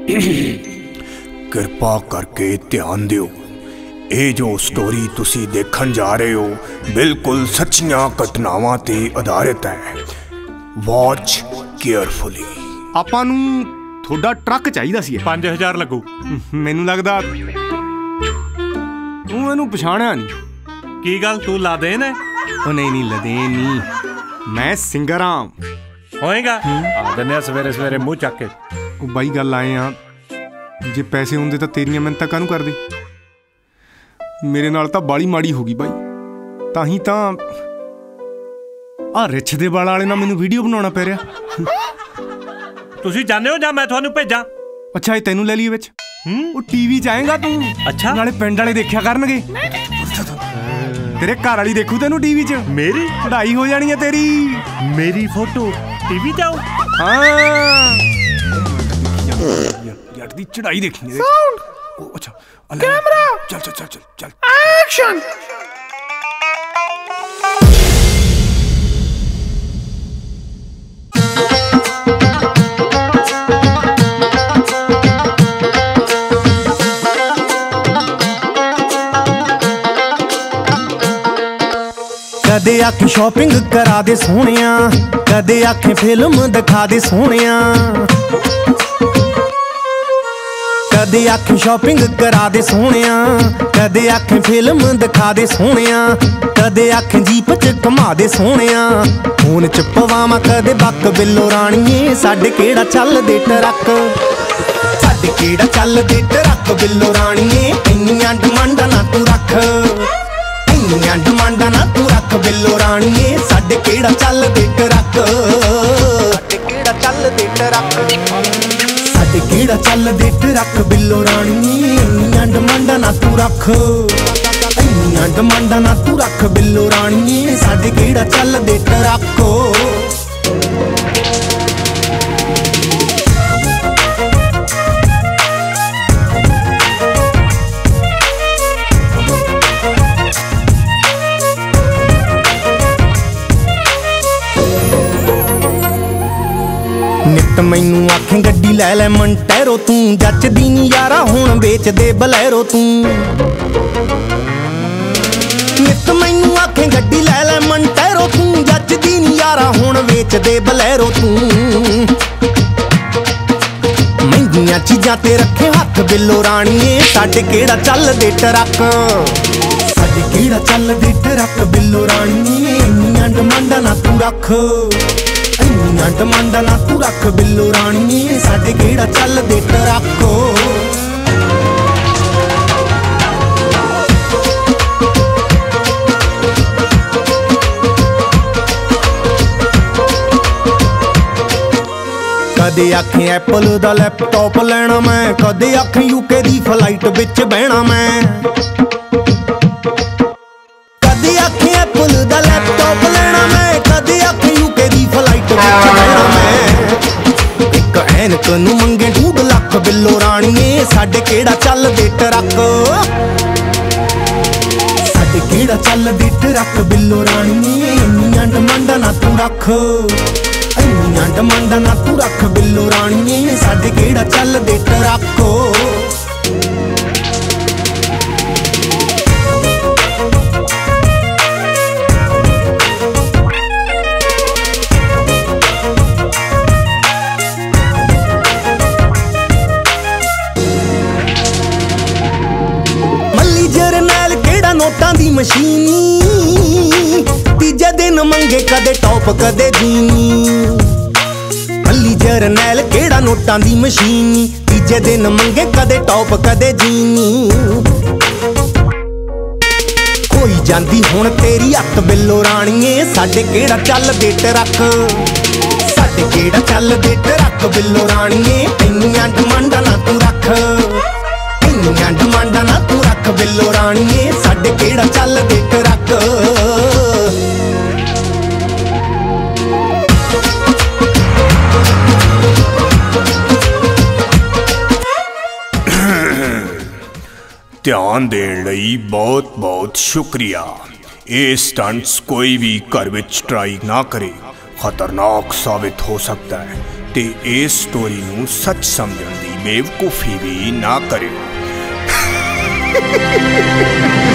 ਕਿਰਪਾ ਕਰਕੇ ਧਿਆਨ ਦਿਓ, ਇਹ ਜੋ ਸਟੋਰੀ ਤੁਸੀਂ ਦੇਖਣ ਜਾ ਰਹੇ ਹੋ ਬਿਲਕੁਲ ਸੱਚੀਆਂ ਘਟਨਾਵਾਂ ਤੇ ਆਧਾਰਿਤ ਹੈ। Watch carefully. ਆਪਾਂ ਨੂੰ ਤੁਹਾਡਾ ਟਰੱਕ ਚਾਹੀਦਾ ਸੀ। 5000 ਲੱਗੂ। ਮੈਨੂੰ ਲੱਗਦਾ ਤੂੰ ਇਹਨੂੰ ਪਛਾਣਿਆ ਨਹੀਂ। ਕੀ ਗੱਲ, ਤੂੰ ਲਾਦੇਨ ਹੈ? ਉਹ ਨਹੀਂ ਲਦੇਨ ਨਹੀਂ, ਮੈਂ ਸਿੰਗਰ ਹਾਂ। ਹੋਏਗਾ ਆ ਦਿੰਦੇ ਸਵੇਰੇ ਸਵੇਰੇ ਮੂੰਹ ਚੱਕ ਕੇ। ਉਹ ਬਾਈ ਗੱਲ ਆਏ ਆ, ਜੇ ਪੈਸੇ ਹੁੰਦੇ ਤਾਂ ਤੇਰੀਆਂ ਮਿਹਨਤਾਂ ਕਾਹਨੂੰ ਕਰਦੇ। ਮੇਰੇ ਨਾਲ ਤਾਂ ਬਾਲੀ ਮਾੜੀ ਹੋ ਗਈ ਬਾਈ, ਤਾਂ ਹੀ ਤਾਂ ਆਹ ਰਿੱਛ ਦੇ ਵਾਲਾਂ ਵਾਲੇ ਨਾਲ ਮੈਨੂੰ ਵੀਡੀਓ ਬਣਾਉਣਾ ਪੈ ਰਿਹਾ। ਤੁਸੀਂ ਜਾਣਦੇ ਹੋ ਜਾਂ ਮੈਂ ਤੁਹਾਨੂੰ ਭੇਜਾਂ? ਅੱਛਾ, ਇਹ ਤੈਨੂੰ ਲੈ ਲਈਏ ਵਿੱਚ। ਉਹ ਟੀਵੀ 'ਚ ਆਏਗਾ ਤੂੰ। ਅੱਛਾ, ਨਾਲੇ ਪਿੰਡ ਵਾਲੇ ਦੇਖਿਆ ਕਰਨਗੇ। ਤੇਰੇ ਘਰ ਵਾਲੀ ਦੇਖੂ ਤੈਨੂੰ ਟੀਵੀ 'ਚ। ਮੇਰੀ ਚੜਾਈ ਹੋ ਜਾਣੀ ਹੈ ਤੇਰੀ। ਮੇਰੀ ਫੋਟੋ ਟੀਵੀ 'ਚ ਆਉ। ਹਾਂ, ਜੱਟ ਦੀ ਚੜਾਈ ਦੇਖਣੀ। ਸਾਊਂਡ। ਅੱਛਾ, ਕੈਮਰਾ। ਚੱਲ ਚੱਲ ਚੱਲ ਚੱਲ ਐਕਸ਼ਨ। ਕਦੇ ਆਖੇ ਸ਼ਾਪਿੰਗ ਕਰਾ ਦੇ ਸੋਹਣਿਆ, ਕਦੇ ਆਖੇ ਫਿਲਮ ਦਿਖਾ ਦੇ ਸੋਹਣਿਆ, ਕਦੇ ਆਖੇ ਸ਼ਾਪਿੰਗ ਕਰਾ ਦੇ ਸੋਹਣਿਆ, ਕਦੇ ਆਖੇ ਫਿਲਮ ਦਿਖਾ ਦੇ ਸੋਹਣਿਆ, ਕਦੇ ਆਖੇ ਜੀਪ 'ਚ ਘੁਮਾ ਦੇ ਸੋਹਣਿਆ, ਫੋਨ 'ਚ ਪਵਾਵਾਂ ਕਦੇ ਬੱਕ ਬਿੱਲੋ ਰਾਣੀਏ, ਸਾਡੇ ਕਿਹੜਾ ਚੱਲਦੇ ਟਰੱਕ, ਸਾਡੇ ਕਿਹੜਾ ਚੱਲਦੇ ਟਰੱਕ ਬਿੱਲੋ ਰਾਣੀਏ, ਇੰਨੀਆਂ ਡਿਮਾਂਡਾਂ ਨਾ ਤੂੰ ਰੱਖ, ਇੰਨੀਆਂ ਡਿਮਾਂਡਾਂ ਨਾ ਤੂੰ ਰੱਖ ਬਿੱਲੋ ਰਾਣੀਏ, ਸਾਡੇ ਕਿਹੜਾ ਚੱਲਦੇ ਟਰੱਕ, ਸਾਡੇ ਕਿਹੜਾ ਚੱਲਦੇ ਟਰੱਕ, ਸਾਡੇ ਕਿਹੜਾ ਚੱਲਦੇ ਟਰੱਕ ਬਿੱਲੋ ਰਾਣੀਏ, ਇੰਨੀਆਂ ਡਿਮਾਂਡਾਂ ਨਾ ਤੂੰ ਰੱਖ, ਇੰਨੀਆਂ ਡਿਮਾਂਡਾਂ ਨਾ ਤੂੰ ਰੱਖ ਬਿੱਲੋ ਰਾਣੀਏ, ਸਾਡੇ ਕਿਹੜਾ ਚੱਲਦੇ ਟਰੱਕ। ਨਿੱਤ ਮੈਨੂੰ ਆਖੇ ਗੱਡੀ ਲੈ ਲੈ ਮੰਟੈਰੋ ਤੂੰ, ਜੱਚਦੀ ਨੀ ਯਾਰਾ ਹੁਣ ਵੇਚ ਦੇ ਬਲੈਰੋ ਤੂੰ, ਨਿੱਤ ਮੈਨੂੰ ਆਖੇ ਗੱਡੀ ਲੈ ਲੈ ਮੰਟੈਰੋ ਤੂੰ, ਜੱਚਦੀ ਨੀ ਯਾਰਾ ਹੁਣ ਵੇਚ ਦੇ ਬਲੈਰੋ ਤੂੰ, ਮਹਿੰਗੀਆਂ ਚੀਜ਼ਾਂ ਤੇ ਰੱਖੇ ਹੱਥ ਬਿੱਲੋ ਰਾਣੀਏ, ਸਾਡੇ ਕਿਹੜਾ ਚੱਲਦੇ ਟਰੱਕ, ਸਾਡੇ ਕਿਹੜਾ ਚੱਲਦੇ ਟਰੱਕ ਬਿੱਲੋ ਰਾਣੀਏ, ਇੰਨੀਆਂ ਡਿਮਾਂਡਾਂ ਨਾ ਤੂੰ ਰੱਖ, ਇੰਨੀਆਂ ਡਿਮਾਂਡਾਂ ਨਾ ਤੂੰ ਰੱਖ ਬਿੱਲੋ ਰਾਣੀਏ, ਸਾਡੇ ਕਿਹੜਾ ਚੱਲਦੇ ਟਰੱਕ। ਕਦੇ ਆਖੇ ਐਪਲ ਦਾ ਲੈਪਟਾਪ ਲੈਣਾ ਮੈਂ, ਕਦੇ ਆਖੇ ਯੂਕੇ ਦੀ ਫਲਾਈਟ ਵਿੱਚ ਬਹਿਣਾ ਮੈਂ, ਕਦੇ ਆਖੇ ਐਪਲ ਦਾ ਲੈਪਟਾਪ ਲੈਣਾ ਮੈਂ, ਕਦੇ ਆਖੇ ਯੂਕੇ ਦੀ ਫਲਾਈਟ ਵਿੱਚ ਬਹਿਣਾ ਮੈਂ, ਇੱਕ ਐਨਕ ਨੂੰ ਮੰਗੇ 2 ਲੱਖ ਬਿੱਲੋ ਰਾਣੀਏ, ਸਾਡੇ ਕਿਹੜਾ ਚੱਲਦੇ ਟਰੱਕ, ਸਾਡੇ ਕਿਹੜਾ ਚੱਲਦੇ ਟਰੱਕ ਬਿੱਲੋ ਰਾਣੀਏ, ਇੰਨੀਆਂ ਡਿਮਾਂਡਾਂ ਨਾ ਤੂੰ ਰੱਖ, ਇੰਨੀਆਂ ਡਿਮਾਂਡਾਂ ਨਾ ਤੂੰ ਰੱਖ ਬਿੱਲੋ ਰਾਣੀਏ, ਸਾਡੇ ਕਿਹੜਾ ਚੱਲਦੇ ਟਰੱਕ। ਮੱਲੀ ਜਰਨੈਲ ਕਿਹੜਾ ਨੋਟਾਂ ਦੀ ਮਸ਼ੀਨੀ, ਤੀਜੇ ਦਿਨ ਮੰਗੇ ਕਦੇ ਟੌਪ ਕਦੇ ਜੀਨੀ, ਮੱਲੀ ਜਰਨੈਲ ਕਿਹੜਾ ਨੋਟਾਂ ਦੀ ਮਸ਼ੀਨੀ, ਤੀਜੇ ਦਿਨ ਮੰਗੇ ਕਦੇ ਟੌਪ ਕਦੇ ਜੀਨੀ, ਹੋਈ ਜਾਂਦੀ ਹੁਣ ਤੇਰੀ ਅੱਤ ਬਿੱਲੋ ਰਾਣੀਏ, ਸਾਡੇ ਕਿਹੜਾ ਚੱਲਦੇ ਟਰੱਕ, ਸਾਡੇ ਕਿਹੜਾ ਚੱਲਦੇ ਟਰੱਕ ਬਿੱਲੋ ਰਾਣੀਏ, ਇੰਨੀਆਂ ਡਿਮਾਂਡਾਂ ਨਾ ਤੂੰ ਰੱਖ, ਇੰਨੀਆਂ ਡਿਮਾਂਡਾਂ ਨਾ ਤੂੰ ਰੱਖ ਬਿੱਲੋ ਰਾਣੀਏ, ਸਾਡੇ ਕਿਹੜਾ ਚੱਲਦੇ ਟਰੱਕ। ਧਿਆਨ ਦੇਣ ਲਈ ਬਹੁਤ ਬਹੁਤ ਸ਼ੁਕਰੀਆ। ਇਹ ਸਟੰਟਸ ਕੋਈ ਵੀ ਘਰ ਵਿੱਚ ਟਰਾਈ ਨਾ ਕਰੇ, ਖਤਰਨਾਕ ਸਾਬਿਤ ਹੋ ਸਕਦਾ ਹੈ ਤੇ ਇਸ ਸਟੋਰੀ ਨੂੰ ਸੱਚ ਸਮਝਣ ਦੀ बेवकूफ़ी भी ना करियो।